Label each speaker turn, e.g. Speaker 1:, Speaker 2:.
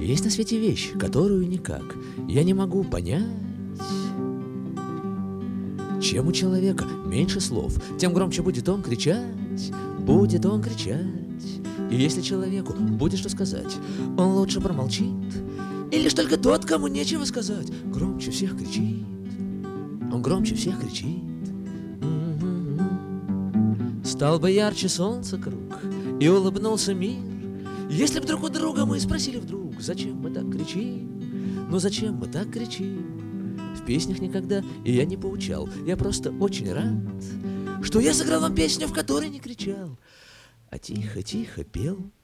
Speaker 1: Есть на свете вещь, которую никак я не могу понять. Чем у человека меньше слов, тем громче будет он кричать, будет он кричать. И если человеку будет что сказать, он лучше промолчит. И лишь только тот, кому нечего сказать, громче всех кричит. Он громче всех кричит. Стал бы ярче солнца круг, и улыбнулся мир, если б друг у друга мы спросили вдруг, зачем мы так кричим? Ну зачем мы так кричим? В песнях никогда и я не поучал, я просто очень рад, что я сыграл вам песню, в которой не кричал, а тихо-тихо пел.